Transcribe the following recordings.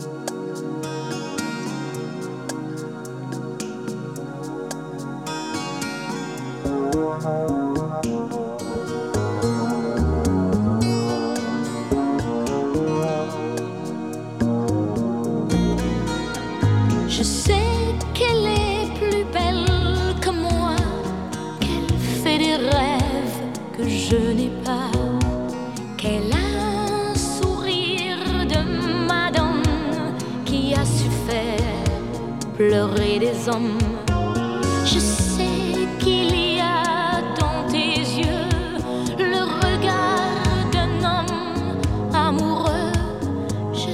Je sais qu'elle est plus belle que moi, qu'elle fait des rêves que je n'ai pas, qu'elle a un sourire de madame qui a su faire pleurer des hommes. Je sais qu'il y a dans tes yeux le regard d'un homme amoureux. Je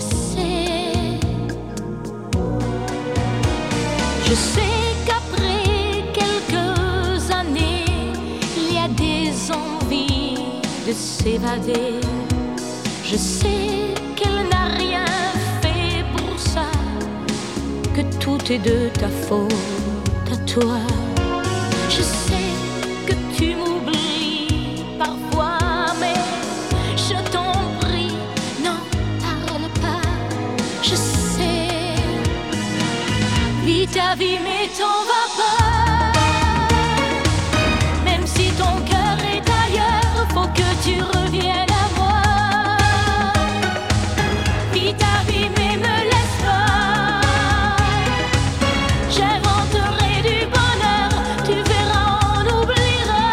sais qu'après quelques années, il y a des envies de s'évader. Je sais qu'elle n'a rien fait pour ça, que tout est de ta faute à toi. Je sais que tu m'oublies parfois, mais je t'en prie, n'en parle pas. Je sais, vis ta vie mais t'en vas pas. Même si ton cœur est ailleurs, faut que tu reviennes à moi. Vis ta vie mais me laisse pas. J'inventerai du bonheur, tu verras, on oubliera.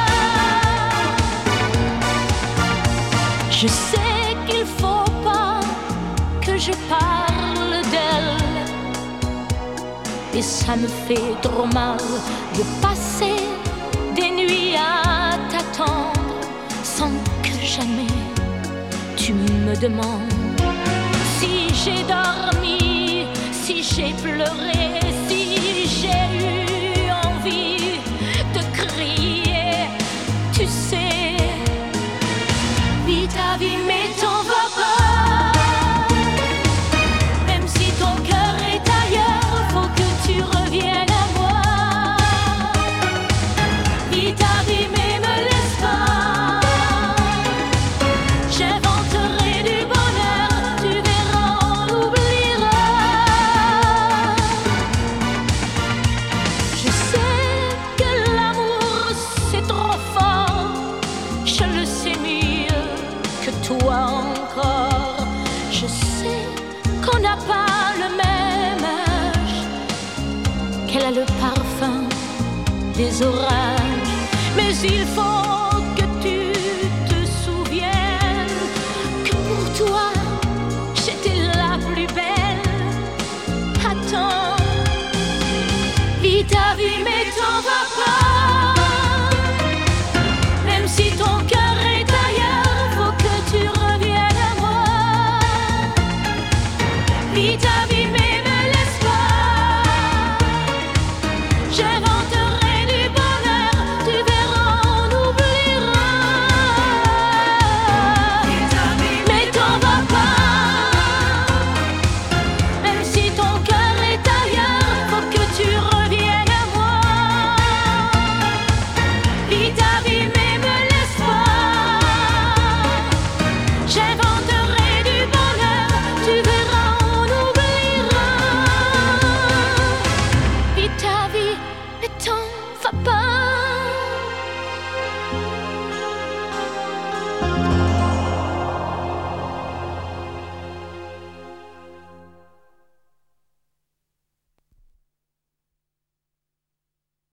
Je sais qu'il faut pas que je parle d'elle, et ça me fait trop mal de passer des nuits à t'attendre sans que jamais tu me demandes si j'ai dormi, si j'ai pleuré, si j'ai eu envie de crier. Tu sais, vis ta vie mais t'en vas pas. Même si ton cœur est ailleurs, faut que tu reviennes à moi. Vis ta vie mais me laisse pas. J'inventerai du bonheur, tu verras, on oubliera. Je sais que l'amour c'est trop fort, je le sais mieux que toi encore. Je sais qu'on n'a pas le même âge, qu'elle a le parfum des orages, mais il faut